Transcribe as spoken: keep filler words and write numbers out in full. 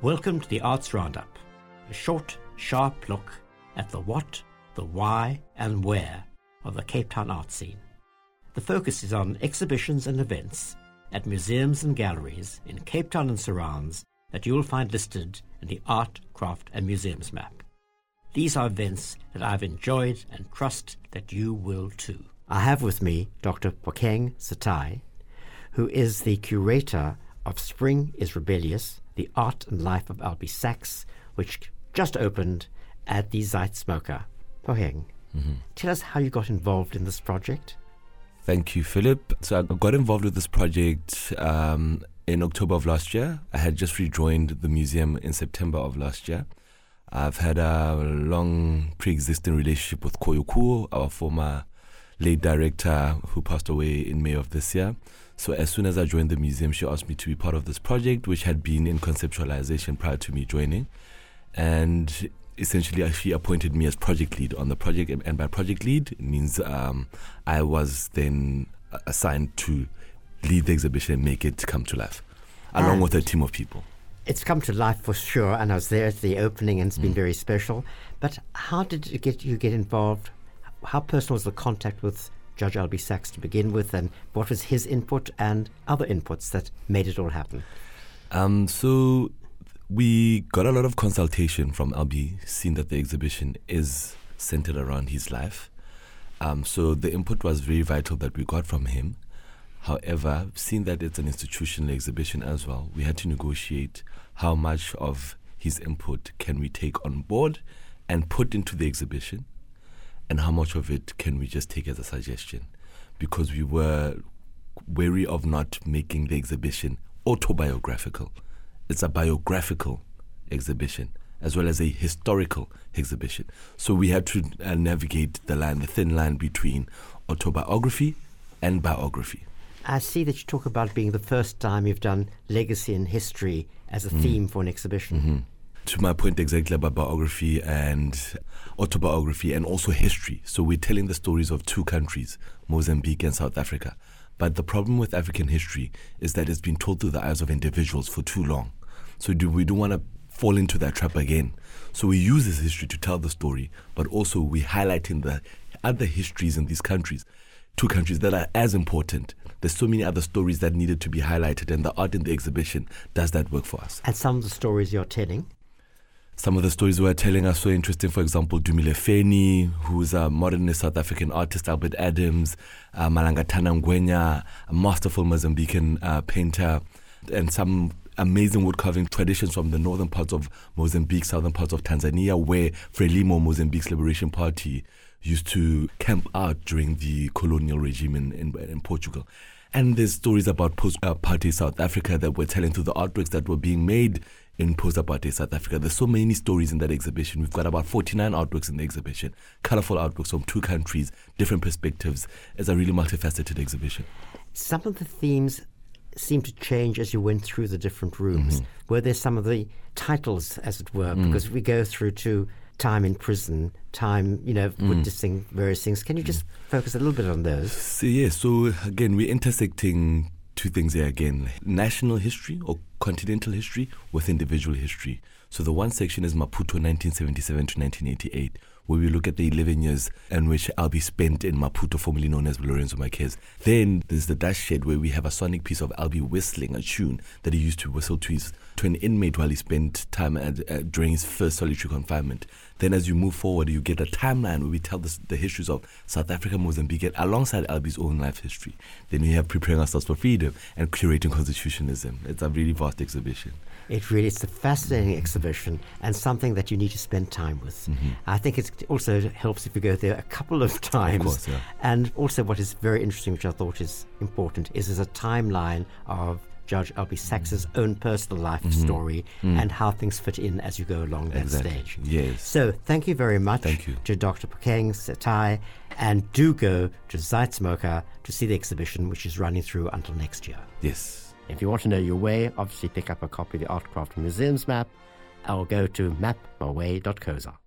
Welcome to the Arts Roundup, a short, sharp look at the what, the why and where of the Cape Town art scene. The focus is on exhibitions and events at museums and galleries in Cape Town and surrounds that you will find listed in the Art, Craft and Museums map. These are events that I've enjoyed and trust that you will too. I have with me Doctor Phokeng Setai, who is the curator of Spring is Rebellious, the Art and Life of Albie Sachs, which just opened at the Zeitsmoker. Phokeng, mm-hmm. Tell us how you got involved in this project. Thank you, Philip. So I got involved with this project um, in October of last year. I had just rejoined the museum in September of last year. I've had a long pre-existing relationship with Koyo Kuo, our former late director who passed away in May of this year. So as soon as I joined the museum, she asked me to be part of this project, which had been in conceptualization prior to me joining. And essentially, she appointed me as project lead on the project. And by project lead, it means um, I was then assigned to lead the exhibition and make it come to life, along and with a team of people. It's come to life for sure, and I was there at the opening, and it's been mm. very special. But how did you get, you get involved? How personal was the contact with Judge Albie Sachs to begin with, and what was his input and other inputs that made it all happen? Um, so we got a lot of consultation from Albie, seeing that the exhibition is centered around his life. Um, so the input was very vital that we got from him. However, seeing that it's an institutional exhibition as well, we had to negotiate how much of his input can we take on board and put into the exhibition, and how much of it can we just take as a suggestion, because we were wary of not making the exhibition autobiographical. It's a biographical exhibition as well as a historical exhibition. So we had to uh, navigate the line, the thin line between autobiography and biography. I see that you talk about being the first time you've done legacy and history as a mm. theme for an exhibition. Mm-hmm. To my point exactly about biography and autobiography and also history. So we're telling the stories of two countries, Mozambique and South Africa. But the problem with African history is that it's been told through the eyes of individuals for too long. So do, we don't want to fall into that trap again. So we use this history to tell the story, but also we highlighting the other histories in these countries, two countries that are as important. There's so many other stories that needed to be highlighted, and the art in the exhibition does that work for us. And some of the stories you're telling? Some of the stories we're telling are so interesting. For example, Dumile Feni, who's a modernist South African artist, Albert Adams, uh, Malangatana Ngwenya, a masterful Mozambican uh, painter, and some amazing wood carving traditions from the northern parts of Mozambique, southern parts of Tanzania, where Frelimo, Mozambique's liberation party, used to camp out during the colonial regime in, in, in Portugal. And there's stories about post-apartheid South Africa that we're telling through the artworks that were being made in post-apartheid South Africa. There's so many stories in that exhibition. We've got about forty-nine artworks in the exhibition, colorful artworks from two countries, different perspectives. It's a really multifaceted exhibition. Some of the themes seem to change as you went through the different rooms. Mm-hmm. Were there some of the titles, as it were? Mm. Because we go through to time in prison, time, you know, mm. witnessing various things. Can you just mm. focus a little bit on those? So, yeah, so again, we're intersecting two things here again. National history or continental history with individual history. So the one section is Maputo nineteen seventy-seven to nineteen eighty-eight, where we look at the eleven years in which Albie spent in Maputo, formerly known as Lorenzo Marquez. Then there's the Dash Shed, where we have a sonic piece of Albie whistling a tune that he used to whistle to his to an inmate while he spent time at, uh, during his first solitary confinement. Then as you move forward, you get a timeline where we tell the, the histories of South Africa, Mozambique, alongside Albie's own life history. Then we have Preparing Ourselves for Freedom and Curating Constitutionalism. It's a really vast exhibition. It really is a fascinating exhibition and something that you need to spend time with. Mm-hmm. I think it also helps if you go there a couple of times. Of course, yeah. And also what is very interesting, which I thought is important, is there's a timeline of Judge Albie Sachs's mm-hmm. own personal life mm-hmm. story mm-hmm. and how things fit in as you go along that exactly. stage. Yes. So thank you very much thank you. to Doctor Phokeng Setai, and do go to Zeitsmoker to see the exhibition, which is running through until next year. Yes. If you want to know your way, obviously pick up a copy of the Art, Craft and Museums map, or go to map my way dot co dot za.